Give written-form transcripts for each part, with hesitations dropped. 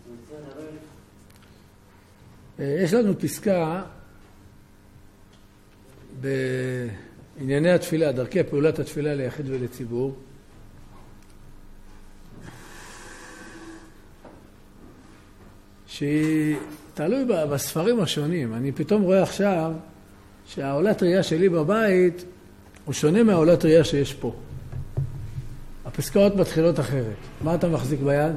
יש לנו פסקה בענייני התפילה, דרכי פעולת התפילה ליחיד ולציבור. שהיא תלוי בספרים השונים. אני פתאום רואה עכשיו שהעולת ראייה שלי בבית הוא שונה מהעולת ראייה שיש פה. הפסקאות מתחילות אחרת. מה אתה מחזיק ביד?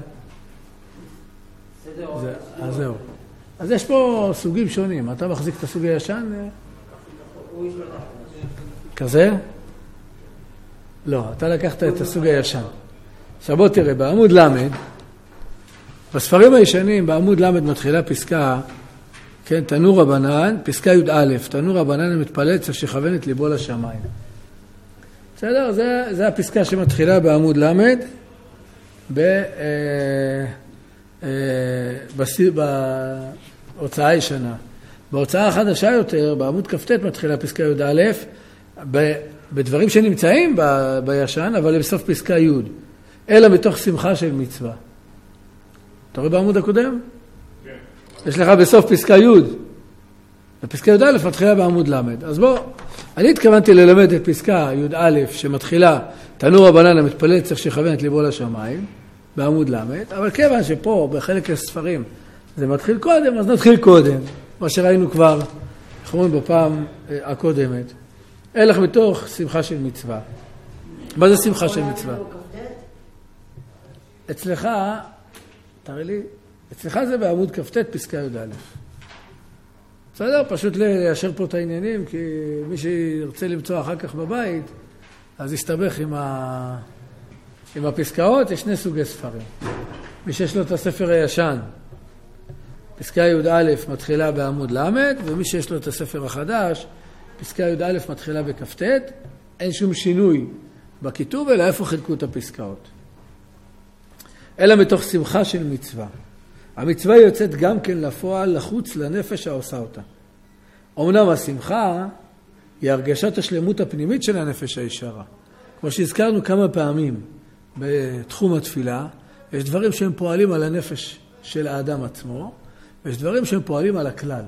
אז זהו. אז יש פה סוגים שונים. אתה מחזיק את הסוג הישן? כזה? לא, אתה לקחת את הסוג הישן. עכשיו בוא תראה, בעמוד למד, בספרים הישנים, בעמוד למד מתחילה פסקה, כן, תנור רבנן, פסקה י"א, תנור רבנן המתפלל צריך שיכוון את ליבו לשמיים. בסדר? זה הפסקה שמתחילה בעמוד למד, בהוצאה הישנה. בהוצאה החדשה יותר, בעמוד כ"ט מתחילה פסקה י"א, בדברים שנמצאים בישן, אבל בסוף פסקה י', אלא מתוך שמחה של מצווה. אתה רואה בעמוד הקודם? כן. יש לך בסוף פסקה י', ופסקה י"א מתחילה בעמוד למד. אז בוא, אני התכוונתי ללמד את פסקה י"א שמתחילה תנור רבנן המתפלל צריך שיכוון את ליבו לשמיים, בעמוד למד, אבל כיוון שפה בחלק הספרים זה מתחיל קודם, אז נתחיל קודם, מה שראינו כבר, איך אומרים בפעם הקודמת. אלך מתוך שמחה של מצווה. מה זה שמחה של מצווה? אצלך, תראי לי, אצלך זה בעמוד כ"ט פסקה י"א. בסדר? פשוט ליישר פה את העניינים, כי מי שירצה למצוא אחר כך בבית, אז יסתבך עם הפסקאות. יש שני סוגי ספרים. מי שיש לו את הספר הישן, פסקה י"א מתחילה בעמוד למד, ומי שיש לו את הספר החדש, פסקה י"א מתחילה בכ"ט. אין שום שינוי בכיתוב, אלא איפה חילקו את הפסקאות. אלא מתוך שמחה של מצווה. המצווה יוצאת גם כן לפועל, לחוץ לנפש העושה אותה. אמנם השמחה היא הרגשת השלמות הפנימית של הנפש הישרה. כמו שהזכרנו כמה פעמים בתחום התפילה, יש דברים שהם פועלים על הנפש של האדם עצמו, ויש דברים שהם פועלים על הכלל.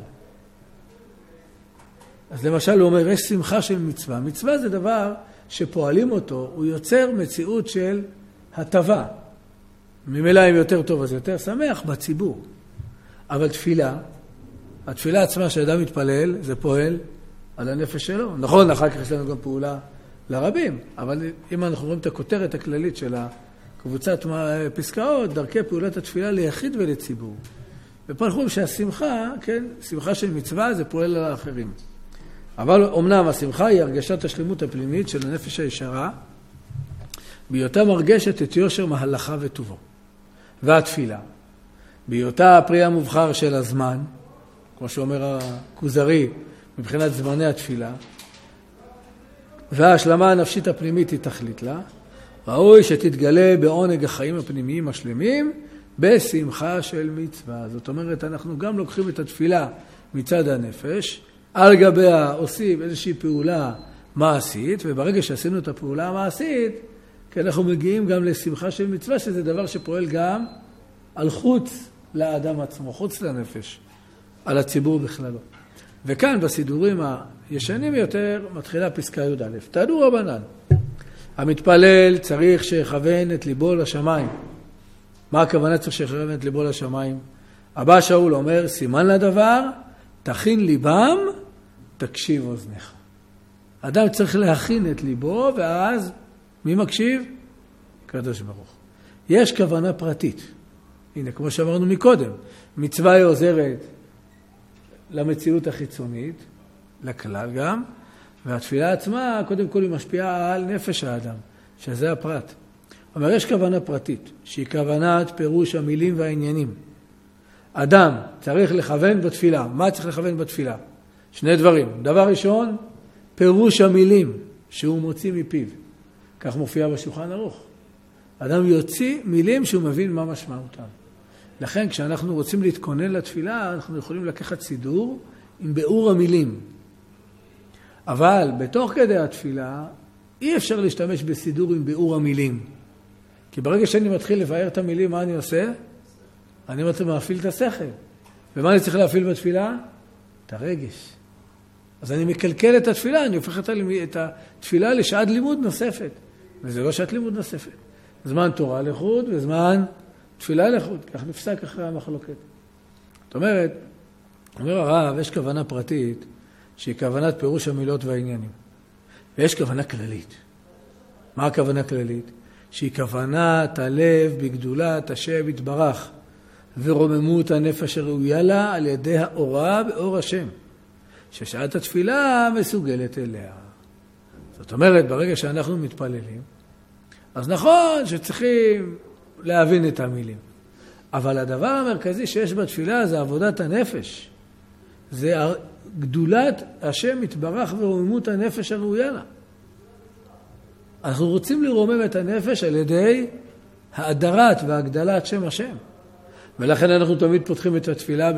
אז למשל הוא אומר, יש שמחה של מצווה. מצווה זה דבר שפועלים אותו, הוא יוצר מציאות של הטבה. ממילא אם יותר טוב אז יותר שמח בציבור. אבל תפילה, התפילה עצמה שאדם מתפלל, זה פועל על הנפש שלו. נכון, אחר כך יש לנו גם פעולה לרבים, אבל אם אנחנו רואים את הכותרת הכללית של הקבוצת פסקאות, דרכי פעולת התפילה ליחיד ולציבור. ופה אנחנו רואים שהשמחה, כן, שמחה של מצווה זה פועל על האחרים. אבל אמנם השמחה היא הרגשת השלמות הפנימית של הנפש הישרה, בהיותה מרגשת את יושר מהלכה וטובו. והתפילה, בהיותה הפרי המובחר של הזמן, כמו שאומר הכוזרי, מבחינת זמני התפילה, וההשלמה הנפשית הפנימית היא תכלית לה, ראוי שתתגלה בעונג החיים הפנימיים השלמים, בשמחה של מצווה. זאת אומרת, אנחנו גם לוקחים את התפילה מצד הנפש, על גביה עושים איזושהי פעולה מעשית, וברגע שעשינו את הפעולה המעשית, כי אנחנו מגיעים גם לשמחה של מצווה, שזה דבר שפועל גם על חוץ לאדם עצמו, חוץ לנפש, על הציבור בכללו. וכאן בסידורים הישנים יותר מתחילה פסקה י"א. תנור רבנן, המתפלל צריך שיכוון את ליבו לשמיים. מה הכוונה צריך שיכוון את ליבו לשמיים? אבא שאול אומר, סימן לדבר, תכין ליבם, תקשיב אוזניך. אדם צריך להכין את ליבו, ואז מי מקשיב? קדוש ברוך. יש כוונה פרטית. הנה, כמו שאמרנו מקודם, מצווה היא עוזרת למציאות החיצונית, לכלל גם, והתפילה עצמה, קודם כל היא משפיעה על נפש האדם, שזה הפרט. אבל יש כוונה פרטית, שהיא כוונת פירוש המילים והעניינים. אדם צריך לכוון בתפילה. מה צריך לכוון בתפילה? שני דברים. דבר ראשון, פירוש המילים שהוא מוציא מפיו. כך מופיע בשולחן ערוך. אדם יוציא מילים שהוא מבין מה משמעותם. לכן כשאנחנו רוצים להתכונן לתפילה, אנחנו יכולים לקחת סידור עם ביאור המילים. אבל בתוך כדי התפילה, אי אפשר להשתמש בסידור עם ביאור המילים. כי ברגע שאני מתחיל לבאר את המילים, מה אני עושה? אני רוצה להפעיל את השכל. ומה אני צריך להפעיל בתפילה? את הרגש. אז אני מקלקל את התפילה, אני הופך את התפילה לשעת לימוד נוספת. וזה לא שעת לימוד נוספת. זמן תורה לחוד וזמן תפילה לחוד. כך נפסק אחרי המחלוקת. זאת אומרת, אומר הרב, יש כוונה פרטית שהיא כוונת פירוש המילות והעניינים. ויש כוונה כללית. מה הכוונה כללית? שהיא כוונת הלב בגדולת השם יתברך ורוממות הנפש הראויה לה על ידי האורה באור השם. ששעת התפילה מסוגלת אליה. זאת אומרת, ברגע שאנחנו מתפללים, אז נכון שצריכים להבין את המילים. אבל הדבר המרכזי שיש בתפילה זה עבודת הנפש. זה גדולת השם יתברך ורוממות הנפש הראויה לה. אנחנו רוצים לרומם את הנפש על ידי האדרת והגדלת שם השם. ולכן אנחנו תמיד פותחים את התפילה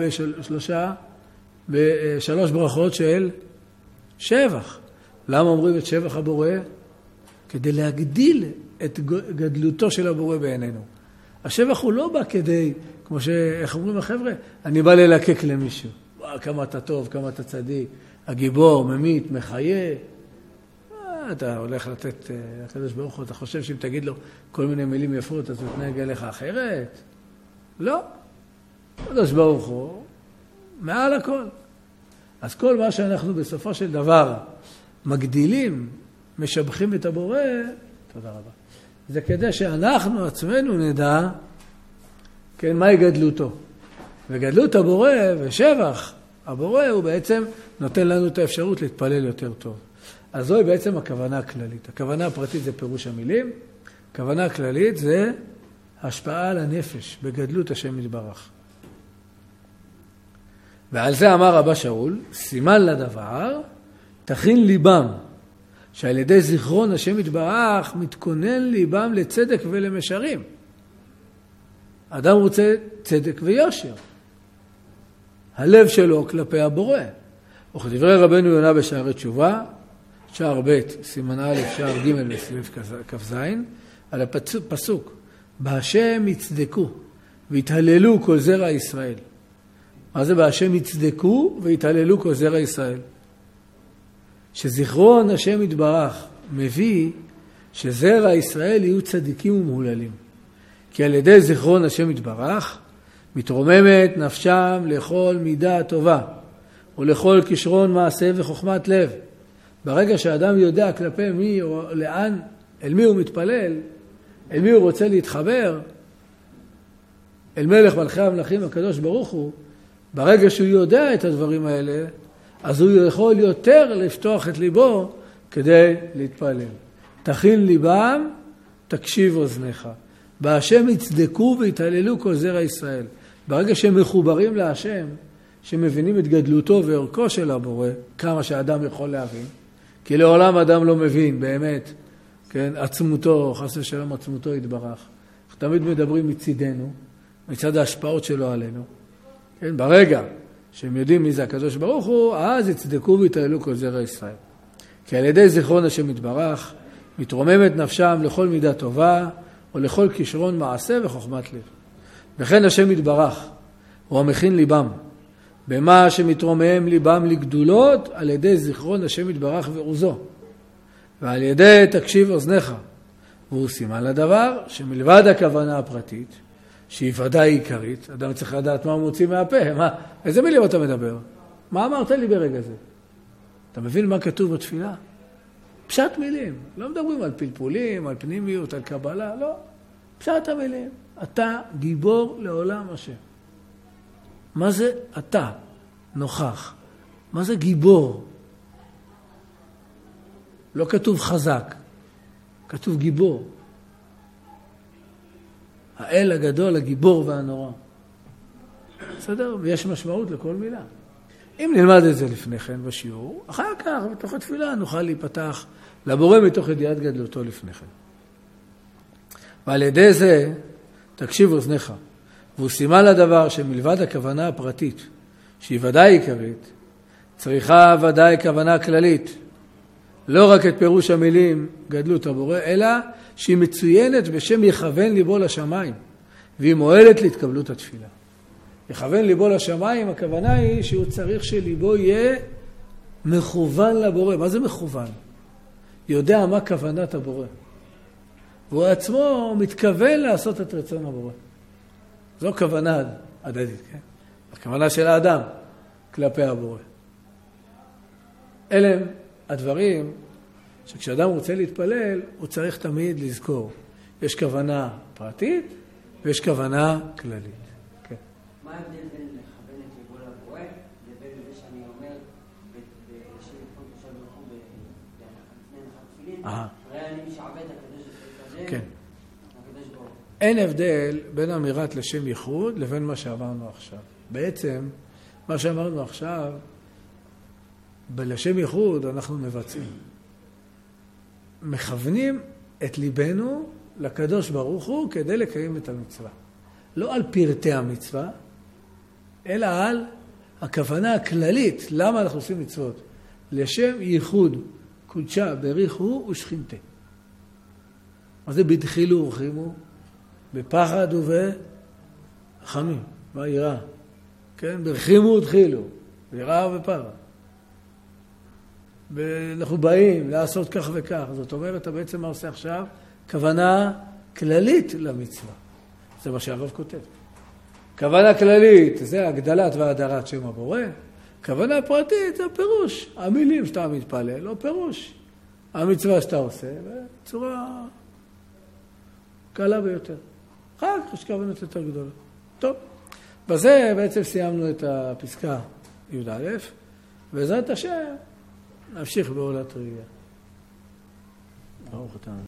בשלוש ברכות של שבח. למה אומרים את שבח הבורא? כדי להגדיל את גדלותו של הבורא בעינינו. השבח הוא לא בא כדי, כמו שאיך אומרים החבר'ה, אני בא ללקק למישהו. כמה אתה טוב, כמה אתה צדיק, הגיבור, ממית, מחיה. אתה הולך לתת הקדוש ברוך הוא, אתה חושב שאם תגיד לו כל מיני מילים יפות, אז הוא יתנהג אליך אחרת? לא. הקדוש ברוך הוא מעל הכל. אז כל מה שאנחנו בסופו של דבר מגדילים, משבחים את הבורא, תודה רבה. זה כדי שאנחנו עצמנו נדע, כן, מהי גדלותו. וגדלות הבורא ושבח הבורא הוא בעצם נותן לנו את האפשרות להתפלל יותר טוב. אז זוהי בעצם הכוונה הכללית. הכוונה הפרטית זה פירוש המילים, הכוונה הכללית זה השפעה על הנפש, בגדלות השם יתברך. ועל זה אמר רבא שאול, סימן לדבר, תכין ליבם, שעל ידי זיכרון השם יתברך, מתכונן ליבם לצדק ולמשרים. אדם רוצה צדק ויושר. הלב שלו כלפי הבורא. וכדברי רבנו יונה בשערי תשובה, שער ב', סימן א', שער ג' בסביב כ"ז, על הפסוק, בהשם יצדקו והתהללו כל זרע ישראל. מה זה בהשם יצדקו והתהללו כל זרע ישראל? שזיכרון השם יתברך מביא שזרע ישראל יהיו צדיקים ומהוללים. כי על ידי זיכרון השם יתברך מתרוממת נפשם לכל מידה טובה ולכל כישרון מעשה וחוכמת לב. ברגע שהאדם יודע כלפי מי או לאן, אל מי הוא מתפלל, אל מי הוא רוצה להתחבר, אל מלך מלכי המלכים הקדוש ברוך הוא, ברגע שהוא יודע את הדברים האלה, אז הוא יכול יותר לפתוח את ליבו כדי להתפלל. תכין ליבם, תקשיב אוזניך. בהשם יצדקו והתהללו כל זרע ישראל. ברגע שהם מחוברים להשם, שמבינים את גדלותו וערכו של הבורא, כמה שהאדם יכול להבין, כי לעולם אדם לא מבין באמת, כן, עצמותו, חס ושלום עצמותו יתברך. תמיד מדברים מצידנו, מצד ההשפעות שלו עלינו. כן, ברגע שהם יודעים מי זה הקדוש ברוך הוא, אז יצדקו והתהללו כל זרע ישראל. כי על ידי זיכרון השם יתברך, מתרוממת נפשם לכל מידה טובה, או לכל כישרון מעשה וחוכמת לב. וכן השם יתברך, הוא המכין ליבם, במה שמתרומם ליבם לגדולות, על ידי זיכרון השם יתברך ועוזו, ועל ידי תקשיב אוזניך. והוא סימן לדבר שמלבד הכוונה הפרטית, שהיא ודאי עיקרית, אדם צריך לדעת מה הוא מוציא מהפה, איזה מילים אתה מדבר? מה אמרת לי ברגע זה? אתה מבין מה כתוב בתפילה? פשט מילים, לא מדברים על פלפולים, על פנימיות, על קבלה, לא. פשט המילים, אתה גיבור לעולם השם. מה זה אתה? נוכח. מה זה גיבור? לא כתוב חזק, כתוב גיבור. האל הגדול, הגיבור והנורא. בסדר? ויש משמעות לכל מילה. אם נלמד את זה לפני כן בשיעור, אחר כך, בתוך התפילה, נוכל להיפתח לבורא מתוך ידיעת גדלותו לפני כן. ועל ידי זה, תקשיב אוזניך, והוא סימן לדבר שמלבד הכוונה הפרטית, שהיא ודאי עיקרית, צריכה ודאי כוונה כללית, לא רק את פירוש המילים גדלות הבורא, אלא שהיא מצוינת בשם יכוון ליבו לשמיים, והיא מועלת להתקבלות התפילה. יכוון ליבו לשמיים, הכוונה היא שהוא צריך שליבו יהיה מכוון לבורא. מה זה מכוון? יודע מה כוונת הבורא. והוא עצמו מתכוון לעשות את רצון הבורא. זו כוונה הדדית, כן? הכוונה של האדם כלפי הבורא. אלה הם הדברים שכשאדם רוצה להתפלל, הוא צריך תמיד לזכור. יש כוונה פרטית ויש כוונה כללית. כן. מה ההבדל בין לכוון את ליבו לבורא לבין זה שאני אומר בשם יפון תושב ברחוב לפני נחת תפילין, הרי אני משעבד הקדוש כן. הקדוש ברוך. אין הבדל בין אמירת לשם ייחוד לבין מה שאמרנו עכשיו. בעצם, מה שאמרנו עכשיו, בלשם ייחוד אנחנו מבצעים. מכוונים את ליבנו לקדוש ברוך הוא כדי לקיים את המצווה. לא על פרטי המצווה, אלא על הכוונה הכללית. למה אנחנו עושים מצוות? לשם ייחוד, קודשה, בריחו ושכינתה. מה זה בדחילו ורחימו? בפחד ובחמים, ביראה. כן? ברחימו ודחילו, ביראה ופחד. ואנחנו באים לעשות כך וכך. זאת אומרת, אתה בעצם מה עושה עכשיו? כוונה כללית למצווה. זה מה שהרב כותב. כוונה כללית, זה הגדלת והדרת שם הבורא. כוונה פרטית, זה פירוש. המילים שאתה מתפלל, לא פירוש. המצווה שאתה עושה, בצורה קלה ביותר. אחר כך יש כוונות יותר גדולה. טוב, בזה בעצם סיימנו את הפסקה י"א, בעזרת השם נמשיך בעולת ראייה. ברוך אתה.